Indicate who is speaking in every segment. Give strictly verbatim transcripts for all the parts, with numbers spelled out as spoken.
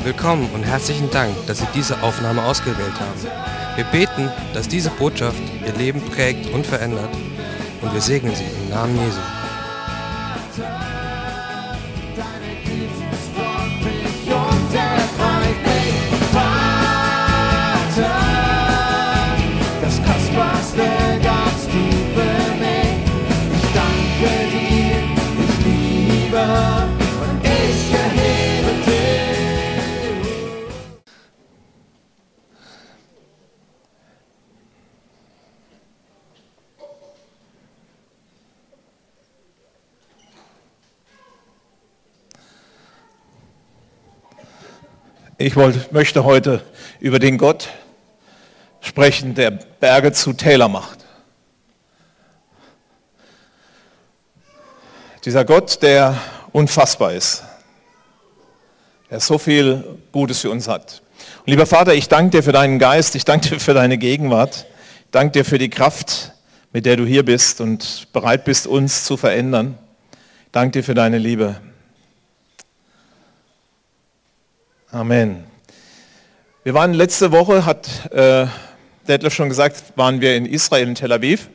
Speaker 1: Willkommen und herzlichen Dank, dass Sie diese Aufnahme ausgewählt haben. Wir beten, dass diese Botschaft Ihr Leben prägt und verändert, und wir segnen Sie im Namen Jesu.
Speaker 2: Das Kostbarste ganz tief für mich. Ich danke dir, ich liebe und ich erhebe dich.
Speaker 3: Ich wollte, möchte heute über den Gott sprechen, der Berge zu Täler macht. Dieser Gott, der unfassbar ist, der so viel Gutes für uns hat. Und lieber Vater, ich danke dir für deinen Geist, ich danke dir für deine Gegenwart, ich danke dir für die Kraft, mit der du hier bist und bereit bist, uns zu verändern. Ich danke dir für deine Liebe. Amen. Wir waren letzte Woche, hat äh, Detlef schon gesagt, waren wir in Israel, in Tel Aviv.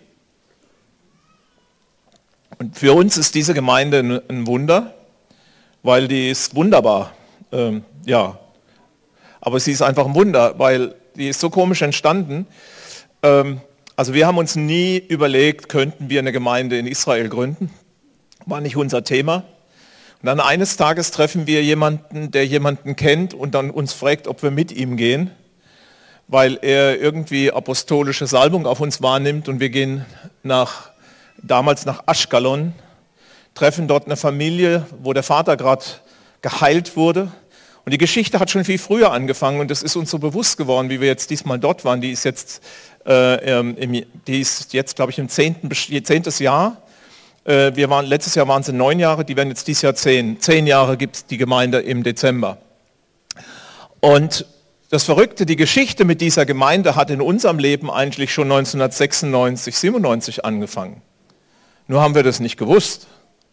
Speaker 3: Und für uns ist diese Gemeinde ein Wunder, weil die ist wunderbar. Ähm, ja, aber sie ist einfach ein Wunder, weil die ist so komisch entstanden. Ähm, also wir haben uns nie überlegt, könnten wir eine Gemeinde in Israel gründen. War nicht unser Thema. Und dann eines Tages treffen wir jemanden, der jemanden kennt und dann uns fragt, ob wir mit ihm gehen, weil er irgendwie apostolische Salbung auf uns wahrnimmt, und wir gehen nach, damals nach Ashkelon, treffen dort eine Familie, wo der Vater gerade geheilt wurde. Und die Geschichte hat schon viel früher angefangen, und das ist uns so bewusst geworden, wie wir jetzt diesmal dort waren. Die ist jetzt, äh, im, die ist jetzt glaube ich, im zehnten, zehntes Jahr. Wir waren, letztes Jahr waren es neun Jahre, die werden jetzt dieses Jahr zehn. Zehn Jahre gibt es die Gemeinde im Dezember. Und das Verrückte, die Geschichte mit dieser Gemeinde hat in unserem Leben eigentlich schon neunzehnhundertsechsundneunzig, siebenundneunzig angefangen. Nur haben wir das nicht gewusst.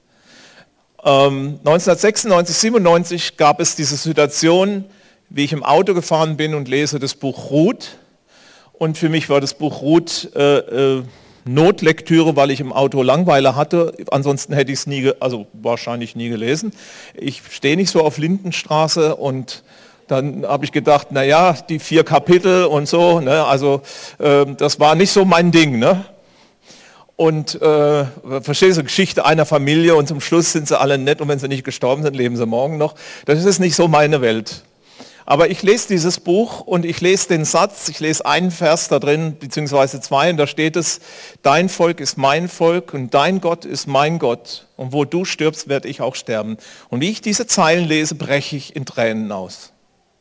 Speaker 3: Ähm, neunzehnhundertsechsundneunzig, siebenundneunzig gab es diese Situation, wie ich im Auto gefahren bin und lese das Buch Ruth. Und für mich war das Buch Ruth äh, äh, Notlektüre, weil ich im Auto Langeweile hatte. Ansonsten hätte ich es nie, also wahrscheinlich nie gelesen. Ich stehe nicht so auf Lindenstraße, und dann habe ich gedacht, naja, die vier Kapitel und so, ne, also äh, das war nicht so mein Ding. Ne? Und äh, verstehst du, Geschichte einer Familie, und zum Schluss sind sie alle nett, und wenn sie nicht gestorben sind, leben sie morgen noch. Das ist nicht so meine Welt. Aber ich lese dieses Buch und ich lese den Satz, ich lese einen Vers da drin, beziehungsweise zwei, und da steht es: Dein Volk ist mein Volk und dein Gott ist mein Gott, und wo du stirbst, werde ich auch sterben. Und wie ich diese Zeilen lese, breche ich in Tränen aus.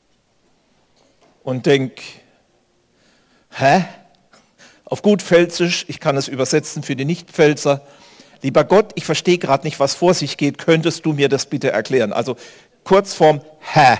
Speaker 3: Und denke, hä? Auf gut Pfälzisch, ich kann es übersetzen für die Nicht-Pfälzer: Lieber Gott, ich verstehe gerade nicht, was vor sich geht, könntest du mir das bitte erklären? Also Kurzform, hä?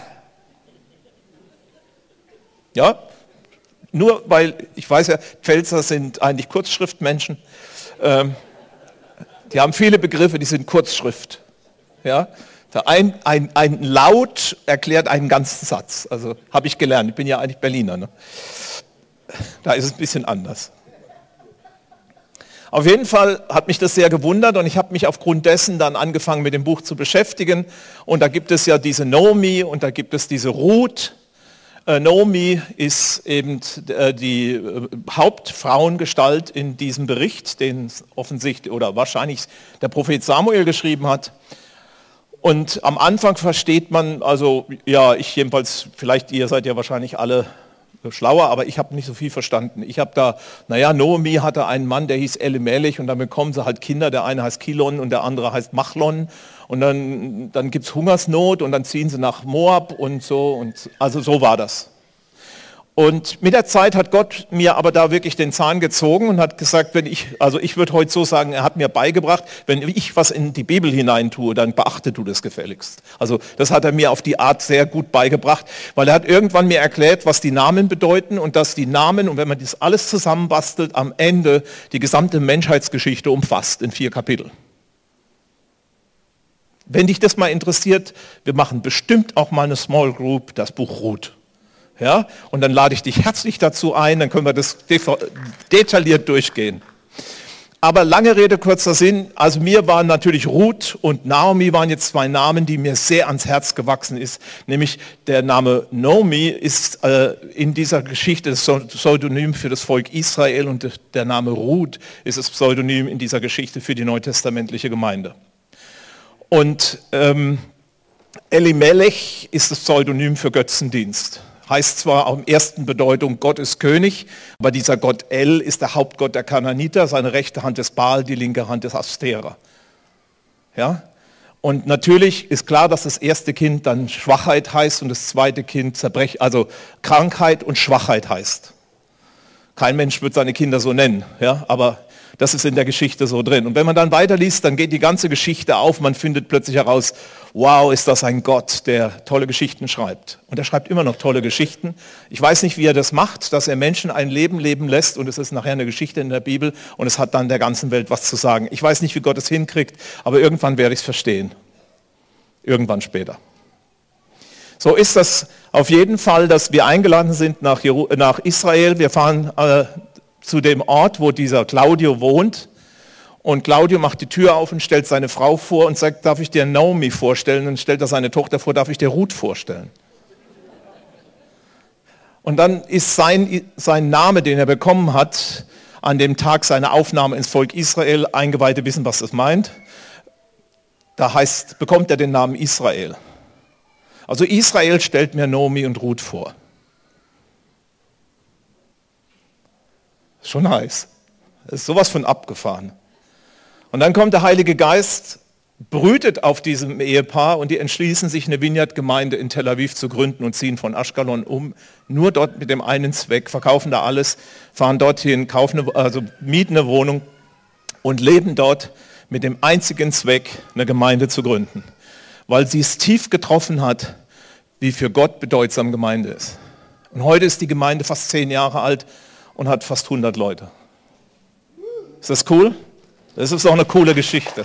Speaker 3: Ja, nur weil, ich weiß ja, Pfälzer sind eigentlich Kurzschriftmenschen. Ähm, die haben viele Begriffe, die sind Kurzschrift. Ja? Ein, ein, ein Laut erklärt einen ganzen Satz. Also habe ich gelernt, ich bin ja eigentlich Berliner. Ne? Da ist es ein bisschen anders. Auf jeden Fall hat mich das sehr gewundert, und ich habe mich aufgrund dessen dann angefangen, mit dem Buch zu beschäftigen. Und da gibt es ja diese Naomi und da gibt es diese Ruth. Naomi ist eben die Hauptfrauengestalt in diesem Bericht, den offensichtlich oder wahrscheinlich der Prophet Samuel geschrieben hat. Und am Anfang versteht man, also ja, ich jedenfalls, vielleicht ihr seid ja wahrscheinlich alle schlauer, aber ich habe nicht so viel verstanden. Ich habe da, naja, Naomi hatte einen Mann, der hieß Elimelech, und dann bekommen sie halt Kinder, der eine heißt Kilon und der andere heißt Machlon, und dann, dann gibt es Hungersnot und dann ziehen sie nach Moab und so, und also so war das. Und mit der Zeit hat Gott mir aber da wirklich den Zahn gezogen und hat gesagt, wenn ich, also ich würde heute so sagen, er hat mir beigebracht, wenn ich was in die Bibel hinein tue, dann beachte du das gefälligst. Also das hat er mir auf die Art sehr gut beigebracht, weil er hat irgendwann mir erklärt, was die Namen bedeuten, und dass die Namen, und wenn man das alles zusammenbastelt, am Ende die gesamte Menschheitsgeschichte umfasst in vier Kapitel. wenn dich das mal interessiert, wir machen bestimmt auch mal eine Small Group, das Buch Ruth. Ja? Und dann lade ich dich herzlich dazu ein, dann können wir das detailliert durchgehen. Aber lange Rede, kurzer Sinn, also mir waren natürlich Ruth und Naomi waren jetzt zwei Namen, die mir sehr ans Herz gewachsen ist. Nämlich der Name Naomi ist äh, in dieser Geschichte das Pseudonym für das Volk Israel und der Name Ruth ist das Pseudonym in dieser Geschichte für die neutestamentliche Gemeinde. Und ähm, Elimelech ist das Pseudonym für Götzendienst. Heißt zwar auf der ersten Bedeutung, Gott ist König, aber dieser Gott El ist der Hauptgott der Kanaaniter, seine rechte Hand ist Baal, die linke Hand ist Astera. Ja? Und natürlich ist klar, dass das erste Kind dann Schwachheit heißt und das zweite Kind Zerbrech, also Krankheit und Schwachheit heißt. Kein Mensch wird seine Kinder so nennen, ja? Aber das ist in der Geschichte so drin. Und wenn man dann weiterliest, dann geht die ganze Geschichte auf, man findet plötzlich heraus, wow, ist das ein Gott, der tolle Geschichten schreibt. Und er schreibt immer noch tolle Geschichten. Ich weiß nicht, wie er das macht, dass er Menschen ein Leben leben lässt und es ist nachher eine Geschichte in der Bibel und es hat dann der ganzen Welt was zu sagen. Ich weiß nicht, wie Gott es hinkriegt, aber irgendwann werde ich es verstehen. Irgendwann später. So ist das auf jeden Fall, dass wir eingeladen sind nach, Jeru- nach Israel. Wir fahren äh, zu dem Ort, wo dieser Claudio wohnt. Und Claudio macht die Tür auf und stellt seine Frau vor und sagt, darf ich dir Naomi vorstellen? Und stellt er seine Tochter vor, darf ich dir Ruth vorstellen? Und dann ist sein, sein Name, den er bekommen hat, an dem Tag seiner Aufnahme ins Volk Israel, Eingeweihte wissen, was das meint, da heißt, bekommt er den Namen Israel. Also Israel stellt mir Naomi und Ruth vor. Schon heiß. Das ist sowas von abgefahren. Und dann kommt der Heilige Geist, brütet auf diesem Ehepaar und die entschließen sich, eine Vineyard-Gemeinde in Tel Aviv zu gründen und ziehen von Aschkelon um. Nur dort mit dem einen Zweck, verkaufen da alles, fahren dorthin, kaufen eine, also mieten eine Wohnung und leben dort mit dem einzigen Zweck, eine Gemeinde zu gründen. Weil sie es tief getroffen hat, wie für Gott bedeutsam Gemeinde ist. Und heute ist die Gemeinde fast zehn Jahre alt und hat fast hundert Leute. Ist das cool? Das ist auch eine coole Geschichte.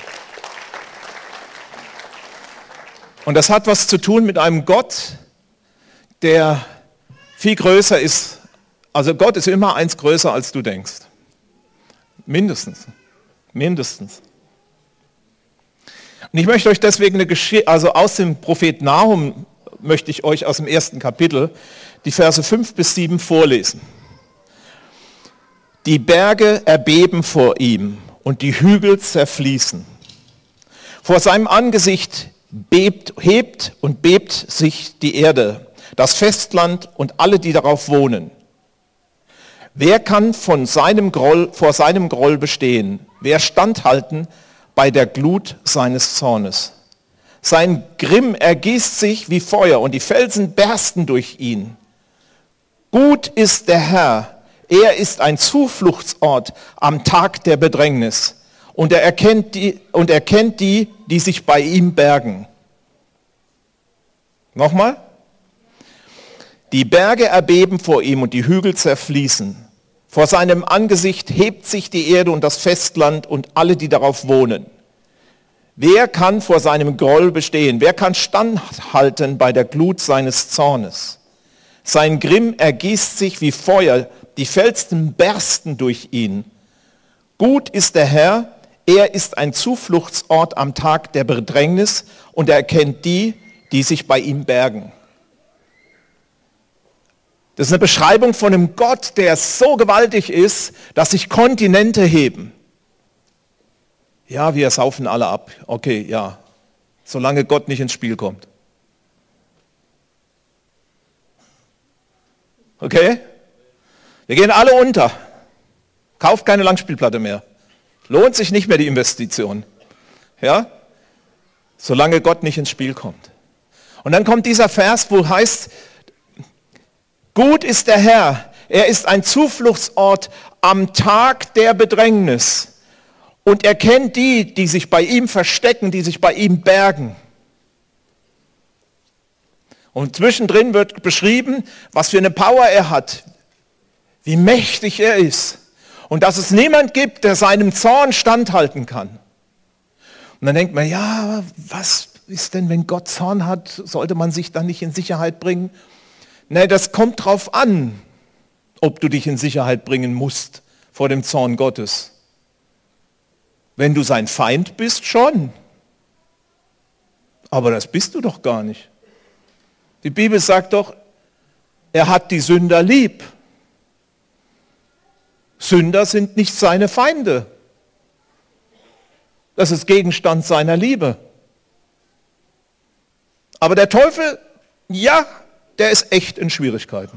Speaker 3: Und das hat was zu tun mit einem Gott, der viel größer ist. Also Gott ist immer eins größer, als du denkst. Mindestens. Mindestens. Und ich möchte euch deswegen eine Geschichte, also aus dem Prophet Nahum möchte ich euch aus dem ersten Kapitel die Verse fünf bis sieben vorlesen. Die Berge erbeben vor ihm und die Hügel zerfließen. Vor seinem Angesicht bebt, hebt und bebt sich die Erde, das Festland und alle, die darauf wohnen. Wer kann von seinem Groll, vor seinem Groll bestehen? Wer standhalten bei der Glut seines Zornes? Sein Grimm ergießt sich wie Feuer und die Felsen bersten durch ihn. Gut ist der Herr, er ist ein Zufluchtsort am Tag der Bedrängnis und er erkennt die, und er kennt die, die sich bei ihm bergen. Nochmal. Die Berge erbeben vor ihm und die Hügel zerfließen. Vor seinem Angesicht hebt sich die Erde und das Festland und alle, die darauf wohnen. Wer kann vor seinem Groll bestehen? Wer kann standhalten bei der Glut seines Zornes? Sein Grimm ergießt sich wie Feuer, die Felsen bersten durch ihn. Gut ist der Herr, er ist ein Zufluchtsort am Tag der Bedrängnis und er erkennt die, die sich bei ihm bergen. Das ist eine Beschreibung von einem Gott, der so gewaltig ist, dass sich Kontinente heben. Ja, wir saufen alle ab. Okay, ja. Solange Gott nicht ins Spiel kommt. Okay? Wir gehen alle unter. Kauft keine Langspielplatte mehr. Lohnt sich nicht mehr die Investition. Ja? Solange Gott nicht ins Spiel kommt. Und dann kommt dieser Vers, wo heißt, gut ist der Herr, er ist ein Zufluchtsort am Tag der Bedrängnis. Und er kennt die, die sich bei ihm verstecken, die sich bei ihm bergen. Und zwischendrin wird beschrieben, was für eine Power er hat, wie mächtig er ist. Und dass es niemand gibt, der seinem Zorn standhalten kann. Und dann denkt man, ja, was, ist denn, wenn Gott Zorn hat, sollte man sich dann nicht in Sicherheit bringen? Nein, das kommt drauf an, ob du dich in Sicherheit bringen musst vor dem Zorn Gottes. Wenn du sein Feind bist, schon. Aber das bist du doch gar nicht. Die Bibel sagt doch, er hat die Sünder lieb. Sünder sind nicht seine Feinde. Das ist Gegenstand seiner Liebe. Aber der Teufel, ja, der ist echt in Schwierigkeiten.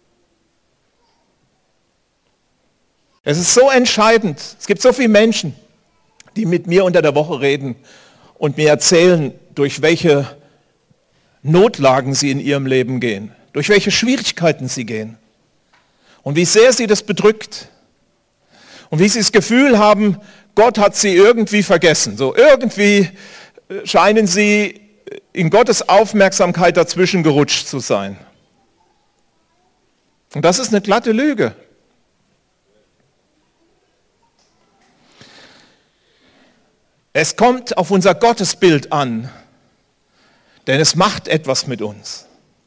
Speaker 3: Es ist so entscheidend. Es gibt so viele Menschen, die mit mir unter der Woche reden und mir erzählen, durch welche Notlagen sie in ihrem Leben gehen, durch welche Schwierigkeiten sie gehen und wie sehr sie das bedrückt und wie sie das Gefühl haben, Gott hat sie irgendwie vergessen. So irgendwie scheinen sie in Gottes Aufmerksamkeit dazwischen gerutscht zu sein. Und das ist eine glatte Lüge. Es kommt auf unser Gottesbild an, denn es macht etwas mit uns.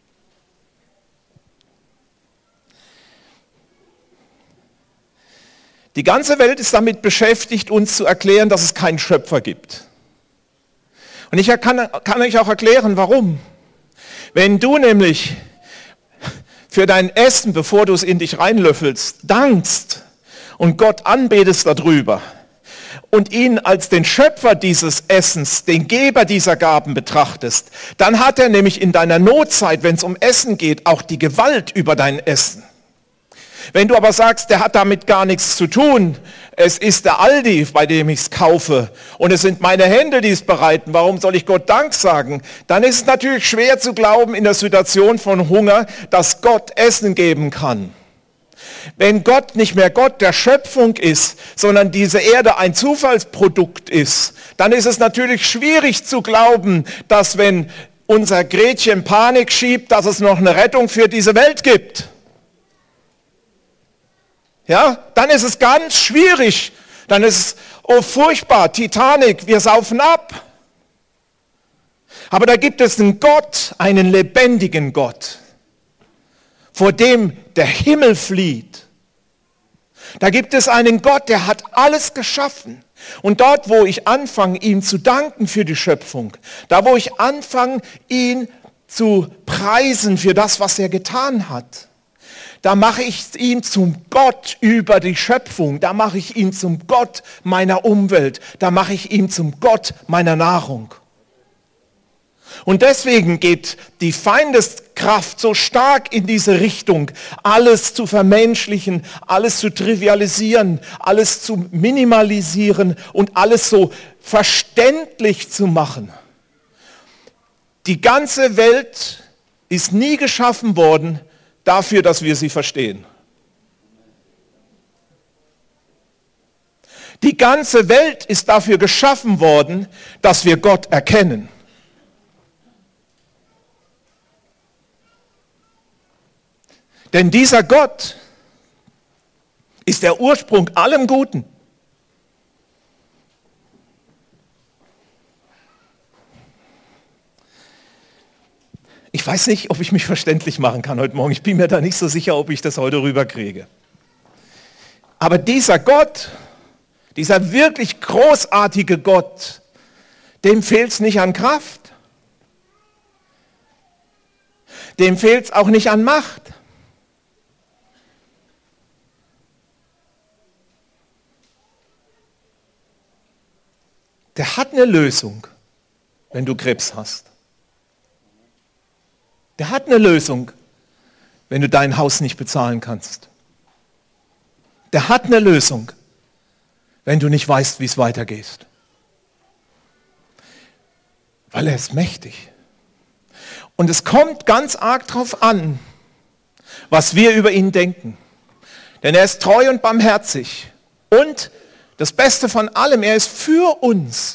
Speaker 3: Die ganze Welt ist damit beschäftigt, uns zu erklären, dass es keinen Schöpfer gibt. Und ich kann, kann euch auch erklären, warum. Wenn du nämlich für dein Essen, bevor du es in dich reinlöffelst, dankst und Gott anbetest darüber und ihn als den Schöpfer dieses Essens, den Geber dieser Gaben betrachtest, dann hat er nämlich in deiner Notzeit, wenn es um Essen geht, auch die Gewalt über dein Essen. Wenn du aber sagst, der hat damit gar nichts zu tun, es ist der Aldi, bei dem ich es kaufe und es sind meine Hände, die es bereiten, warum soll ich Gott Dank sagen? Dann ist es natürlich schwer zu glauben in der Situation von Hunger, dass Gott Essen geben kann. Wenn Gott nicht mehr Gott der Schöpfung ist, sondern diese Erde ein Zufallsprodukt ist, dann ist es natürlich schwierig zu glauben, dass wenn unser Gretchen Panik schiebt, dass es noch eine Rettung für diese Welt gibt. Ja, dann ist es ganz schwierig. Dann ist es, oh furchtbar, Titanic, wir saufen ab. Aber da gibt es einen Gott, einen lebendigen Gott, vor dem der Himmel flieht. Da gibt es einen Gott, der hat alles geschaffen. Und dort, wo ich anfange, ihm zu danken für die Schöpfung, da, wo ich anfange, ihn zu preisen für das, was er getan hat, da mache ich ihn zum Gott über die Schöpfung, da mache ich ihn zum Gott meiner Umwelt, da mache ich ihn zum Gott meiner Nahrung. Und deswegen geht die Feindeskraft so stark in diese Richtung, alles zu vermenschlichen, alles zu trivialisieren, alles zu minimalisieren und alles so verständlich zu machen. Die ganze Welt ist nie geschaffen worden dafür, dass wir sie verstehen. Die ganze Welt ist dafür geschaffen worden, dass wir Gott erkennen. Denn dieser Gott ist der Ursprung allem Guten. Ich weiß nicht, ob ich mich verständlich machen kann heute Morgen. Ich bin mir da nicht so sicher, ob ich das heute rüberkriege. Aber dieser Gott, dieser wirklich großartige Gott, dem fehlt es nicht an Kraft. Dem fehlt es auch nicht an Macht. Der hat eine Lösung, wenn du Krebs hast. Der hat eine Lösung, wenn du dein Haus nicht bezahlen kannst. Der hat eine Lösung, wenn du nicht weißt, wie es weitergeht. Weil er ist mächtig. Und es kommt ganz arg drauf an, was wir über ihn denken. Denn er ist treu und barmherzig. Und das Beste von allem, er ist für uns.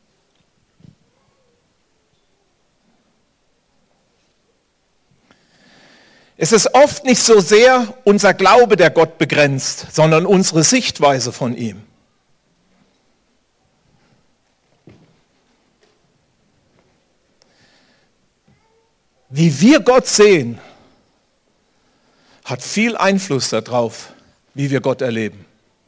Speaker 3: Es ist oft nicht so sehr unser Glaube, der Gott begrenzt, sondern unsere Sichtweise von ihm. Wie wir Gott sehen, hat viel Einfluss darauf, wie wir Gott erleben.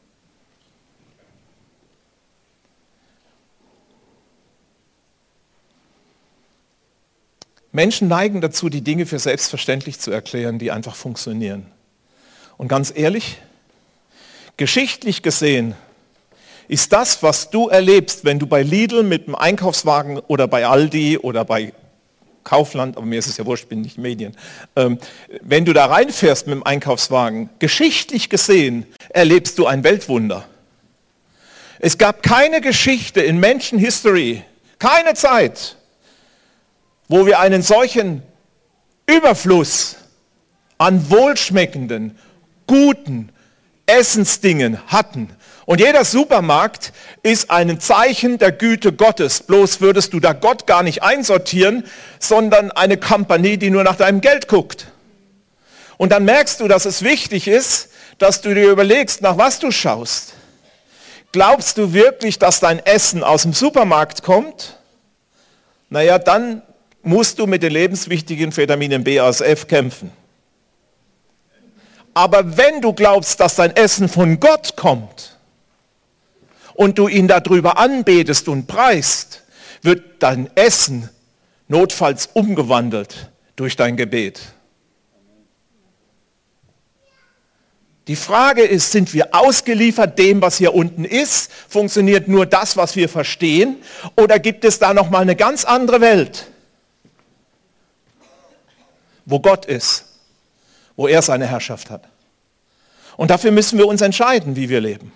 Speaker 3: Menschen neigen dazu, die Dinge für selbstverständlich zu erklären, die einfach funktionieren. Und ganz ehrlich, geschichtlich gesehen ist das, was du erlebst, wenn du bei Lidl mit dem Einkaufswagen oder bei Aldi oder bei Kaufland, aber mir ist es ja wurscht, ich bin nicht Medien, ähm, wenn du da reinfährst mit dem Einkaufswagen, geschichtlich gesehen erlebst du ein Weltwunder. Es gab keine Geschichte in Menschenhistory, keine Zeit, wo wir einen solchen Überfluss an wohlschmeckenden, guten Essensdingen hatten. Und jeder Supermarkt ist ein Zeichen der Güte Gottes. Bloß würdest du da Gott gar nicht einsortieren, sondern eine Kompanie, die nur nach deinem Geld guckt. Und dann merkst du, dass es wichtig ist, dass du dir überlegst, nach was du schaust. Glaubst du wirklich, dass dein Essen aus dem Supermarkt kommt? Naja, dann musst du mit den lebenswichtigen Vitaminen B, A, F kämpfen. Aber wenn du glaubst, dass dein Essen von Gott kommt und du ihn darüber anbetest und preist, wird dein Essen notfalls umgewandelt durch dein Gebet. Die Frage ist, sind wir ausgeliefert dem, was hier unten ist? Funktioniert nur das, was wir verstehen? Oder gibt es da nochmal eine ganz andere Welt, wo Gott ist, wo er seine Herrschaft hat? Und dafür müssen wir uns entscheiden, wie wir leben.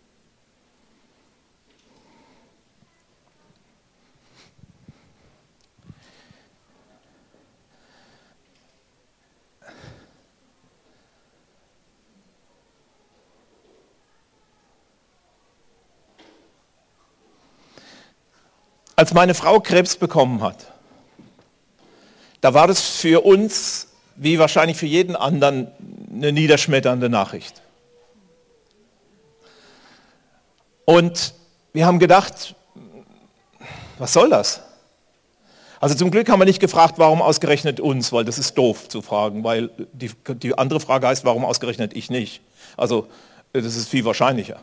Speaker 3: Als meine Frau Krebs bekommen hat, da war das für uns, wie wahrscheinlich für jeden anderen, eine niederschmetternde Nachricht. Und wir haben gedacht, was soll das? Also zum Glück haben wir nicht gefragt, warum ausgerechnet uns, weil das ist doof zu fragen, weil die, die andere Frage heißt, warum ausgerechnet ich nicht? Also das ist viel wahrscheinlicher.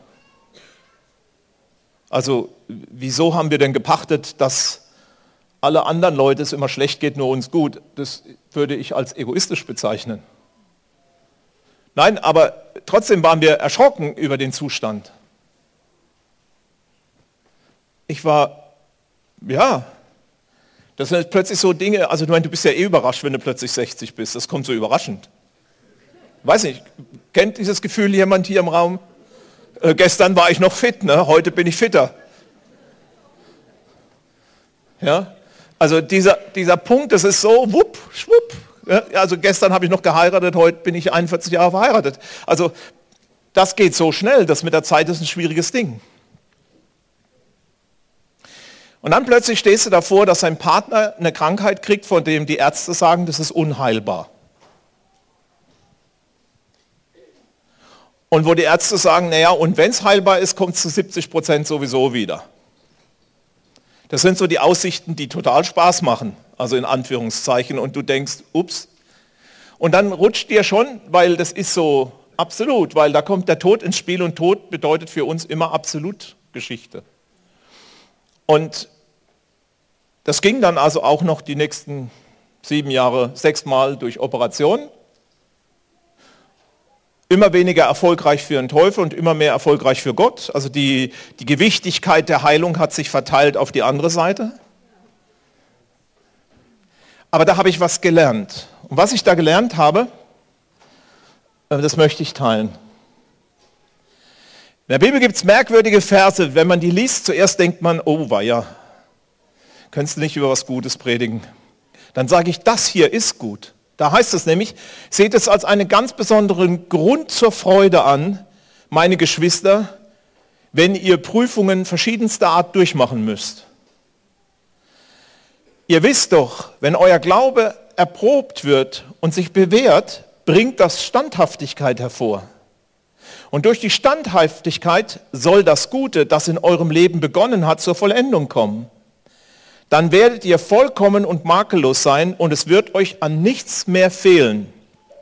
Speaker 3: Also wieso haben wir denn gepachtet, dass alle anderen Leute es immer schlecht geht, nur uns gut? Das würde ich als egoistisch bezeichnen. Nein, aber trotzdem waren wir erschrocken über den Zustand. Ich war, ja, das sind plötzlich so Dinge, also du bist ja eh überrascht, wenn du plötzlich sechzig bist, das kommt so überraschend. Weiß nicht, kennt dieses Gefühl jemand hier im Raum? Äh, gestern war ich noch fit, ne? Heute bin ich fitter. Ja? Also dieser, dieser Punkt, das ist so, wupp, schwupp. Ja? Also gestern habe ich noch geheiratet, heute bin ich einundvierzig Jahre verheiratet. Also das geht so schnell, das mit der Zeit ist ein schwieriges Ding. Und dann plötzlich stehst du davor, dass dein Partner eine Krankheit kriegt, von dem die Ärzte sagen, das ist unheilbar. Und wo die Ärzte sagen, naja, und wenn es heilbar ist, kommt es zu siebzig Prozent sowieso wieder. Das sind so die Aussichten, die total Spaß machen, also in Anführungszeichen, und du denkst, ups. Und dann rutscht dir schon, weil das ist so absolut, weil da kommt der Tod ins Spiel und Tod bedeutet für uns immer absolut Geschichte. Und das ging dann also auch noch die nächsten sieben Jahre sechsmal durch Operationen. Immer weniger erfolgreich für den Teufel und immer mehr erfolgreich für Gott. Also die, die Gewichtigkeit der Heilung hat sich verteilt auf die andere Seite. Aber da habe ich was gelernt. Und was ich da gelernt habe, das möchte ich teilen. In der Bibel gibt es merkwürdige Verse. Wenn man die liest, zuerst denkt man, oh weia, könntest du nicht über was Gutes predigen. Dann sage ich, das hier ist gut. Da heißt es nämlich, seht es als einen ganz besonderen Grund zur Freude an, meine Geschwister, wenn ihr Prüfungen verschiedenster Art durchmachen müsst. Ihr wisst doch, wenn euer Glaube erprobt wird und sich bewährt, bringt das Standhaftigkeit hervor. Und durch die Standhaftigkeit soll das Gute, das in eurem Leben begonnen hat, zur Vollendung kommen. Dann werdet ihr vollkommen und makellos sein und es wird euch an nichts mehr fehlen.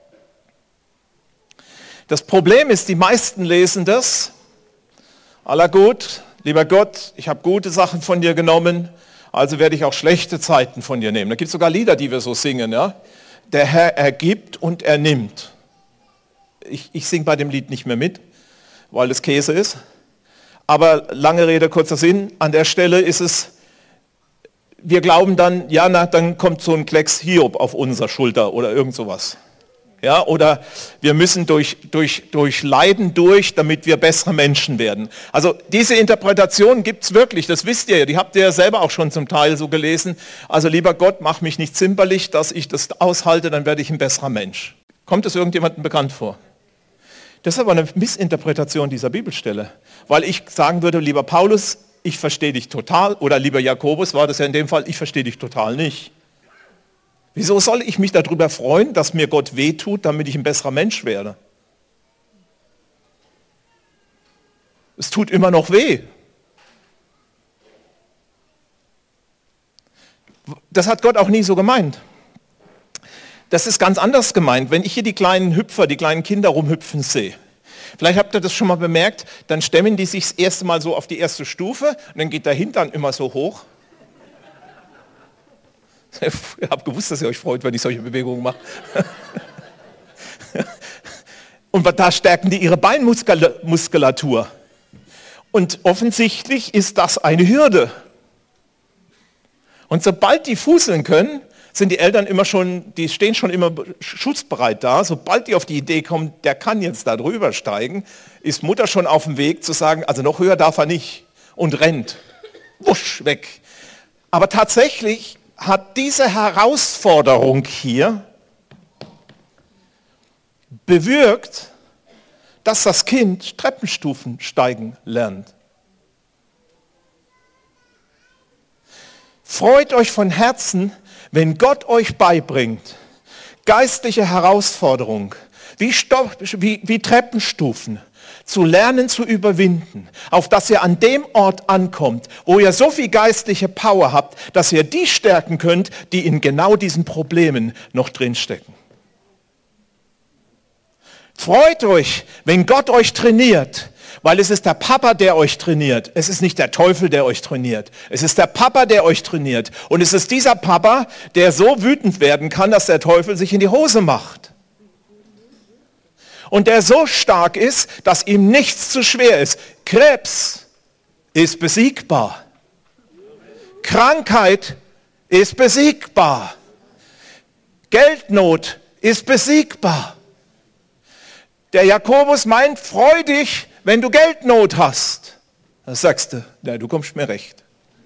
Speaker 3: Das Problem ist, die meisten lesen das. Aller gut, lieber Gott, ich habe gute Sachen von dir genommen, also werde ich auch schlechte Zeiten von dir nehmen. Da gibt es sogar Lieder, die wir so singen. Ja? Der Herr ergibt und er nimmt. Ich, ich singe bei dem Lied nicht mehr mit, weil es Käse ist. Aber lange Rede, kurzer Sinn, an der Stelle ist es, wir glauben dann, ja, na, dann kommt so ein Klecks Hiob auf unsere Schulter oder irgend sowas. Ja, oder wir müssen durch, durch, durch Leiden durch, damit wir bessere Menschen werden. Also diese Interpretation gibt es wirklich, das wisst ihr ja, die habt ihr ja selber auch schon zum Teil so gelesen. Also lieber Gott, mach mich nicht zimperlich, dass ich das aushalte, dann werde ich ein besserer Mensch. Kommt es irgendjemandem bekannt vor? Das ist aber eine Missinterpretation dieser Bibelstelle, weil ich sagen würde, lieber Paulus, ich verstehe dich total, oder lieber Jakobus war das ja in dem Fall, ich verstehe dich total nicht. Wieso soll ich mich darüber freuen, dass mir Gott wehtut, damit ich ein besserer Mensch werde? Es tut immer noch weh. Das hat Gott auch nie so gemeint. Das ist ganz anders gemeint. Wenn ich hier die kleinen Hüpfer, die kleinen Kinder rumhüpfen sehe, vielleicht habt ihr das schon mal bemerkt, dann stemmen die sich das erste Mal so auf die erste Stufe und dann geht der Hintern immer so hoch. Ich habe gewusst, dass ihr euch freut, wenn ich solche Bewegungen mache. Und da stärken die ihre Beinmuskulatur. Und offensichtlich ist das eine Hürde. Und sobald die fußeln können, sind die Eltern immer schon, die stehen schon immer schutzbereit da. Sobald die auf die Idee kommen, der kann jetzt da drüber steigen, ist Mutter schon auf dem Weg zu sagen, also noch höher darf er nicht. Und rennt. Wusch, weg. Aber tatsächlich hat diese Herausforderung hier bewirkt, dass das Kind Treppenstufen steigen lernt. Freut euch von Herzen, wenn Gott euch beibringt, geistliche Herausforderung, wie, Stoff, wie, wie Treppenstufen, zu lernen, zu überwinden, auf dass ihr an dem Ort ankommt, wo ihr so viel geistliche Power habt, dass ihr die stärken könnt, die in genau diesen Problemen noch drinstecken. Freut euch, wenn Gott euch trainiert, weil es ist der Papa, der euch trainiert. Es ist nicht der Teufel, der euch trainiert. Es ist der Papa, der euch trainiert. Und es ist dieser Papa, der so wütend werden kann, dass der Teufel sich in die Hose macht. Und der so stark ist, dass ihm nichts zu schwer ist. Krebs ist besiegbar. Krankheit ist besiegbar. Geldnot ist besiegbar. Der Jakobus meint, freu dich, wenn du Geldnot hast. Dann sagst du, na, du kommst mir recht.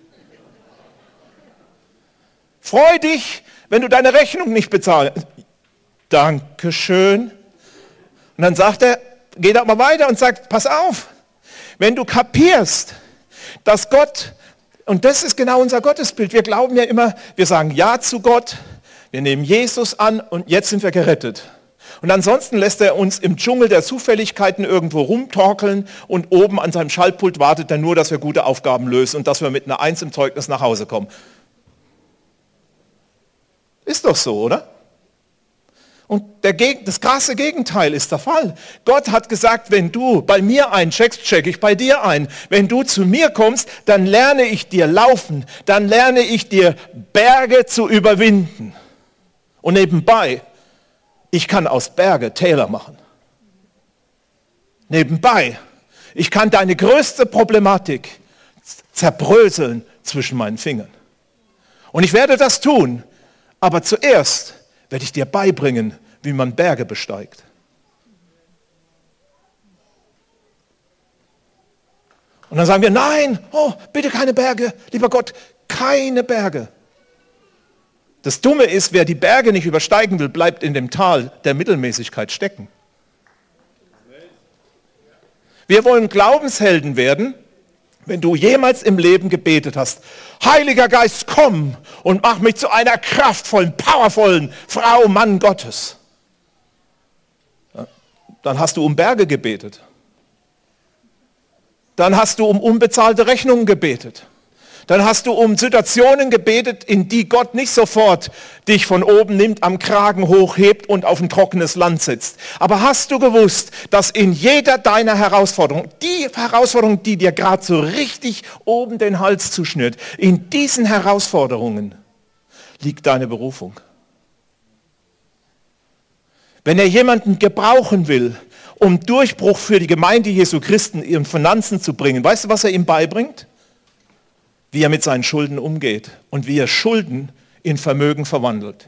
Speaker 3: Freu dich, wenn du deine Rechnung nicht bezahlst. Dankeschön. Und dann sagt er, geht er mal weiter und sagt, pass auf, wenn du kapierst, dass Gott, und das ist genau unser Gottesbild, wir glauben ja immer, wir sagen Ja zu Gott, wir nehmen Jesus an und jetzt sind wir gerettet. Und ansonsten lässt er uns im Dschungel der Zufälligkeiten irgendwo rumtorkeln und oben an seinem Schaltpult wartet er nur, dass wir gute Aufgaben lösen und dass wir mit einer Eins im Zeugnis nach Hause kommen. Ist doch so, oder? Und der, das krasse Gegenteil ist der Fall. Gott hat gesagt, wenn du bei mir eincheckst, checke ich bei dir ein. Wenn du zu mir kommst, dann lerne ich dir laufen. Dann lerne ich dir Berge zu überwinden. Und nebenbei, ich kann aus Berge Täler machen. Nebenbei, ich kann deine größte Problematik zerbröseln zwischen meinen Fingern. Und ich werde das tun, aber zuerst werde ich dir beibringen, wie man Berge besteigt. Und dann sagen wir, nein, oh, bitte keine Berge, lieber Gott, keine Berge. Das Dumme ist, wer die Berge nicht übersteigen will, bleibt in dem Tal der Mittelmäßigkeit stecken. Wir wollen Glaubenshelden werden, wenn du jemals im Leben gebetet hast, Heiliger Geist, komm und mach mich zu einer kraftvollen, powervollen Frau, Mann Gottes. Ja, dann hast du um Berge gebetet. Dann hast du um unbezahlte Rechnungen gebetet. Dann hast du um Situationen gebetet, in die Gott nicht sofort dich von oben nimmt, am Kragen hochhebt und auf ein trockenes Land setzt. Aber hast du gewusst, dass in jeder deiner Herausforderungen, die Herausforderung, die dir gerade so richtig oben den Hals zuschnürt, in diesen Herausforderungen liegt deine Berufung. Wenn er jemanden gebrauchen will, um Durchbruch für die Gemeinde Jesu Christi in ihren Finanzen zu bringen, weißt du, was er ihm beibringt? Wie er mit seinen Schulden umgeht und wie er Schulden in Vermögen verwandelt.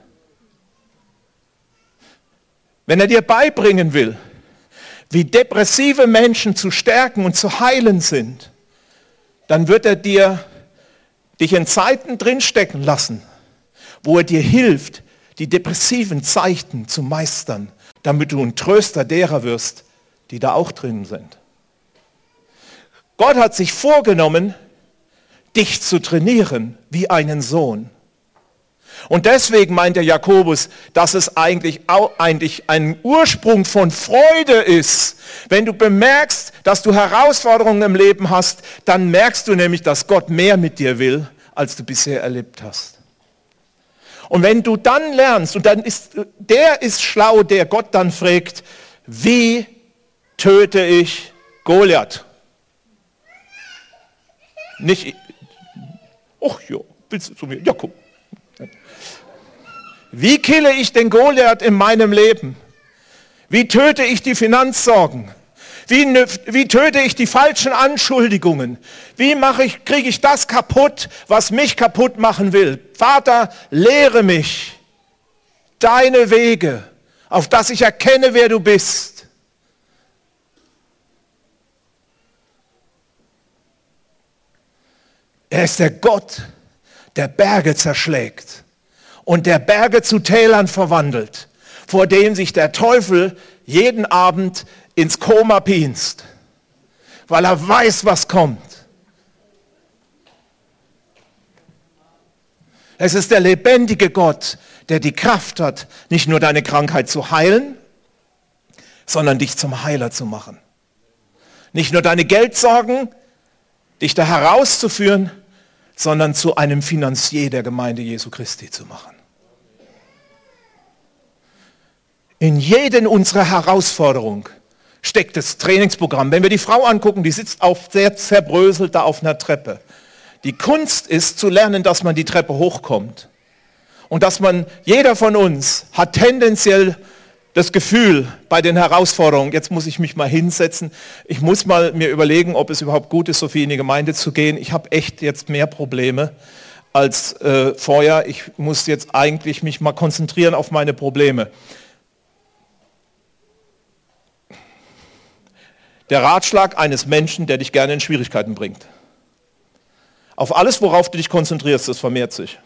Speaker 3: Wenn er dir beibringen will, wie depressive Menschen zu stärken und zu heilen sind, dann wird er dir dich in Zeiten drinstecken lassen, wo er dir hilft, die depressiven Zeiten zu meistern, damit du ein Tröster derer wirst, die da auch drin sind. Gott hat sich vorgenommen, dich zu trainieren wie einen Sohn. Und deswegen meint der Jakobus, dass es eigentlich, auch, eigentlich ein Ursprung von Freude ist. Wenn du bemerkst, dass du Herausforderungen im Leben hast, dann merkst du nämlich, dass Gott mehr mit dir will, als du bisher erlebt hast. Und wenn du dann lernst, und dann ist, der ist schlau, der Gott dann fragt, wie töte ich Goliath? Nicht, ach ja, willst du zu mir? Ja, komm. Wie kille ich den Goliath in meinem Leben? Wie töte ich die Finanzsorgen? Wie, wie töte ich die falschen Anschuldigungen? Wie mache ich, kriege ich das kaputt, was mich kaputt machen will? Vater, lehre mich deine Wege, auf dass ich erkenne, wer du bist. Er ist der Gott, der Berge zerschlägt und der Berge zu Tälern verwandelt, vor dem sich der Teufel jeden Abend ins Koma pinst, weil er weiß, was kommt. Es ist der lebendige Gott, der die Kraft hat, nicht nur deine Krankheit zu heilen, sondern dich zum Heiler zu machen. Nicht nur deine Geldsorgen, dich da herauszuführen, sondern zu einem Finanzier der Gemeinde Jesu Christi zu machen. In jeder unserer Herausforderung steckt das Trainingsprogramm. Wenn wir die Frau angucken, die sitzt auf sehr zerbröselt da auf einer Treppe. Die Kunst ist zu lernen, dass man die Treppe hochkommt. Und dass man, jeder von uns hat tendenziell das Gefühl bei den Herausforderungen, jetzt muss ich mich mal hinsetzen, ich muss mal mir überlegen, ob es überhaupt gut ist, so viel in die Gemeinde zu gehen. Ich habe echt jetzt mehr Probleme als äh, vorher. Ich muss jetzt eigentlich mich mal konzentrieren auf meine Probleme. Der Ratschlag eines Menschen, der dich gerne in Schwierigkeiten bringt. Auf alles, worauf du dich konzentrierst, das vermehrt sich.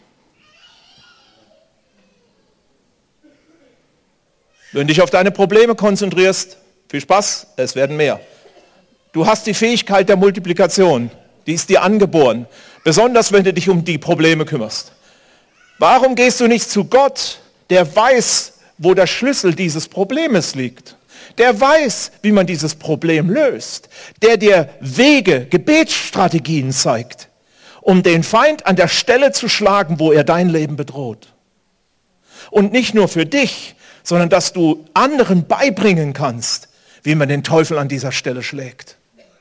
Speaker 3: Wenn du dich auf deine Probleme konzentrierst, viel Spaß, es werden mehr. Du hast die Fähigkeit der Multiplikation, die ist dir angeboren, besonders wenn du dich um die Probleme kümmerst. Warum gehst du nicht zu Gott, der weiß, wo der Schlüssel dieses Problems liegt? Der weiß, wie man dieses Problem löst, der dir Wege, Gebetsstrategien zeigt, um den Feind an der Stelle zu schlagen, wo er dein Leben bedroht. Und nicht nur für dich, sondern dass du anderen beibringen kannst, wie man den Teufel an dieser Stelle schlägt.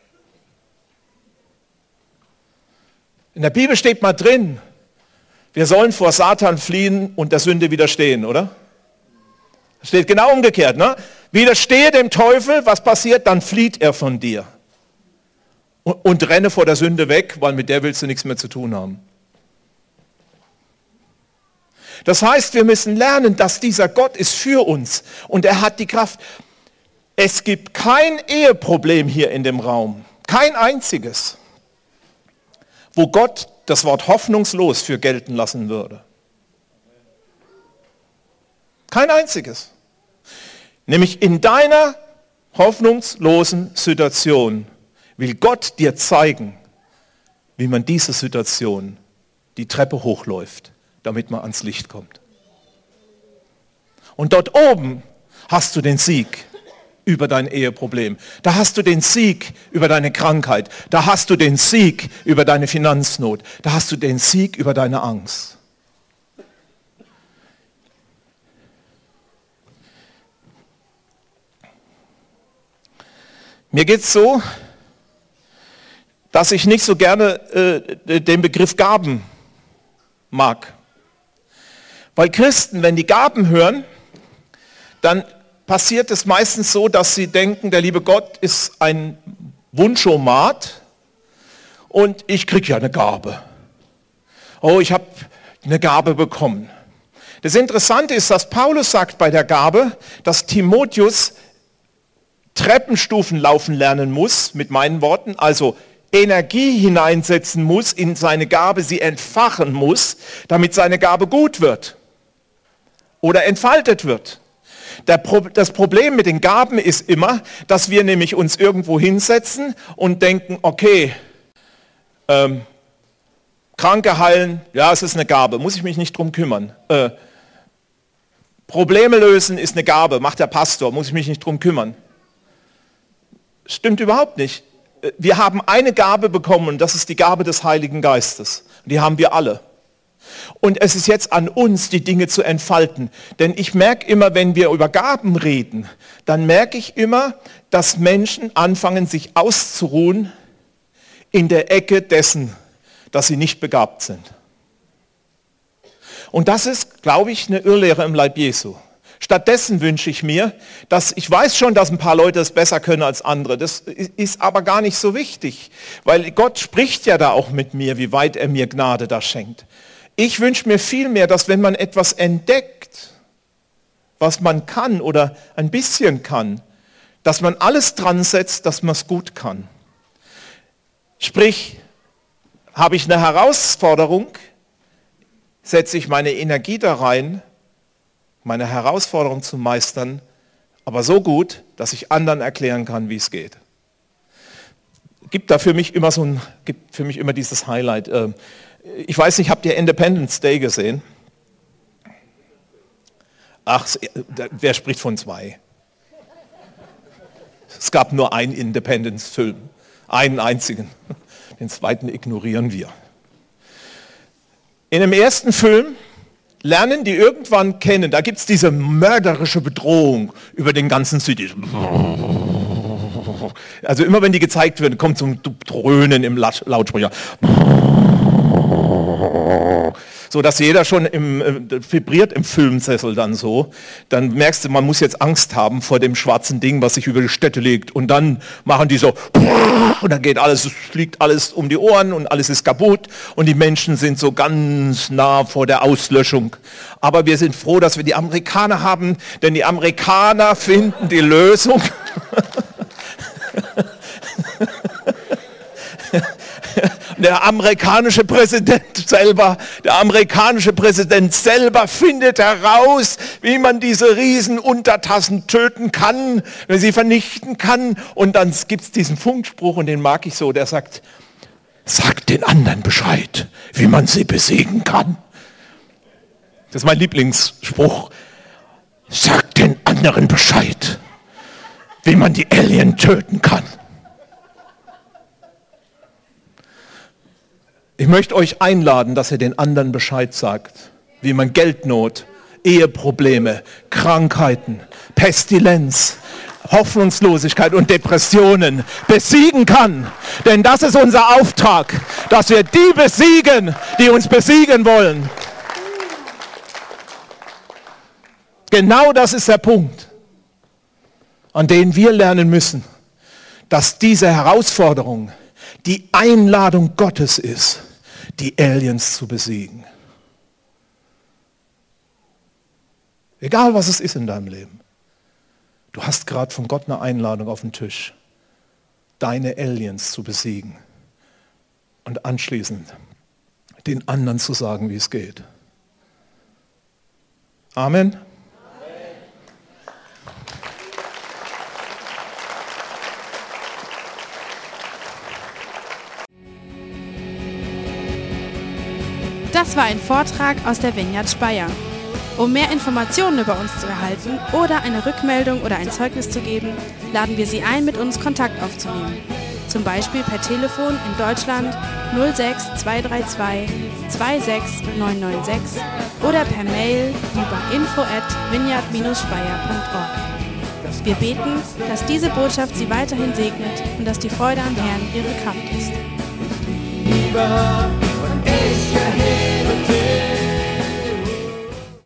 Speaker 3: In der Bibel steht mal drin, wir sollen vor Satan fliehen und der Sünde widerstehen, oder? Das steht genau umgekehrt, ne? Widerstehe dem Teufel, was passiert? Dann flieht er von dir. Und, und renne vor der Sünde weg, weil mit der willst du nichts mehr zu tun haben. Das heißt, wir müssen lernen, dass dieser Gott ist für uns und er hat die Kraft. Es gibt kein Eheproblem hier in dem Raum, kein einziges, wo Gott das Wort hoffnungslos für gelten lassen würde. Kein einziges. Nämlich in deiner hoffnungslosen Situation will Gott dir zeigen, wie man diese Situation die Treppe hochläuft, damit man ans Licht kommt. Und dort oben hast du den Sieg über dein Eheproblem. Da hast du den Sieg über deine Krankheit. Da hast du den Sieg über deine Finanznot. Da hast du den Sieg über deine Angst. Mir geht es so, dass ich nicht so gerne äh, den Begriff Gaben mag. Weil Christen, wenn die Gaben hören, dann passiert es meistens so, dass sie denken, der liebe Gott ist ein Wunschomat und ich kriege ja eine Gabe. Oh, ich habe eine Gabe bekommen. Das Interessante ist, dass Paulus sagt bei der Gabe, dass Timotheus Treppenstufen laufen lernen muss, mit meinen Worten, also Energie hineinsetzen muss in seine Gabe, sie entfachen muss, damit seine Gabe gut wird oder entfaltet wird. Das Problem mit den Gaben ist immer, dass wir nämlich uns irgendwo hinsetzen und denken, okay, ähm, Kranke heilen, ja, es ist eine Gabe, muss ich mich nicht drum kümmern. Äh, Probleme lösen ist eine Gabe, macht der Pastor, muss ich mich nicht drum kümmern. Stimmt überhaupt nicht. Wir haben eine Gabe bekommen und das ist die Gabe des Heiligen Geistes. Die haben wir alle. Und es ist jetzt an uns, die Dinge zu entfalten. Denn ich merke immer, wenn wir über Gaben reden, dann merke ich immer, dass Menschen anfangen, sich auszuruhen in der Ecke dessen, dass sie nicht begabt sind. Und das ist, glaube ich, eine Irrlehre im Leib Jesu. Stattdessen wünsche ich mir, dass ich weiß schon, dass ein paar Leute es besser können als andere. Das ist aber gar nicht so wichtig, weil Gott spricht ja da auch mit mir, wie weit er mir Gnade da schenkt. Ich wünsche mir vielmehr, dass wenn man etwas entdeckt, was man kann oder ein bisschen kann, dass man alles dran setzt, dass man es gut kann. Sprich, habe ich eine Herausforderung, setze ich meine Energie da rein, meine Herausforderung zu meistern, aber so gut, dass ich anderen erklären kann, wie es geht. Gibt da für mich immer so ein, gibt für mich immer dieses Highlight. Ich weiß nicht, habt ihr Independence Day gesehen? Ach, wer spricht von zwei? Es gab nur einen Independence-Film, einen einzigen. Den zweiten ignorieren wir. In dem ersten Film lernen die irgendwann kennen, da gibt es diese mörderische Bedrohung über den ganzen City. Also immer wenn die gezeigt werden, kommt so ein Dröhnen im Lautsprecher. So dass jeder schon im, äh, vibriert im Filmsessel dann so. Dann merkst du, man muss jetzt Angst haben vor dem schwarzen Ding, was sich über die Städte legt. Und dann machen die so, und dann geht alles, es fliegt alles um die Ohren und alles ist kaputt. Und die Menschen sind so ganz nah vor der Auslöschung. Aber wir sind froh, dass wir die Amerikaner haben, denn die Amerikaner finden die Lösung. Der amerikanische Präsident selber, der amerikanische Präsident selber findet heraus, wie man diese Riesenuntertassen töten kann, wie sie vernichten kann. Und dann gibt es diesen Funkspruch, und den mag ich so, der sagt, sagt den anderen Bescheid, wie man sie besiegen kann. Das ist mein Lieblingsspruch. Sagt den anderen Bescheid, wie man die Alien töten kann. Ich möchte euch einladen, dass ihr den anderen Bescheid sagt, wie man Geldnot, Eheprobleme, Krankheiten, Pestilenz, Hoffnungslosigkeit und Depressionen besiegen kann. Denn das ist unser Auftrag, dass wir die besiegen, die uns besiegen wollen. Genau das ist der Punkt, an dem wir lernen müssen, dass diese Herausforderung die Einladung Gottes ist, die Aliens zu besiegen. Egal was es ist in deinem Leben. Du hast gerade von Gott eine Einladung auf dem Tisch, deine Aliens zu besiegen und anschließend den anderen zu sagen, wie es geht. Amen.
Speaker 4: Das war ein Vortrag aus der Vineyard Speyer. Um mehr Informationen über uns zu erhalten oder eine Rückmeldung oder ein Zeugnis zu geben, laden wir Sie ein, mit uns Kontakt aufzunehmen. Zum Beispiel per Telefon in Deutschland null sechs zwei drei zwei zwei sechs neun neun sechs oder per Mail über info at vineyard dash speyer punkt org. Wir beten, dass diese Botschaft Sie weiterhin segnet und dass die Freude am Herrn Ihre Kraft ist.
Speaker 2: Liebe.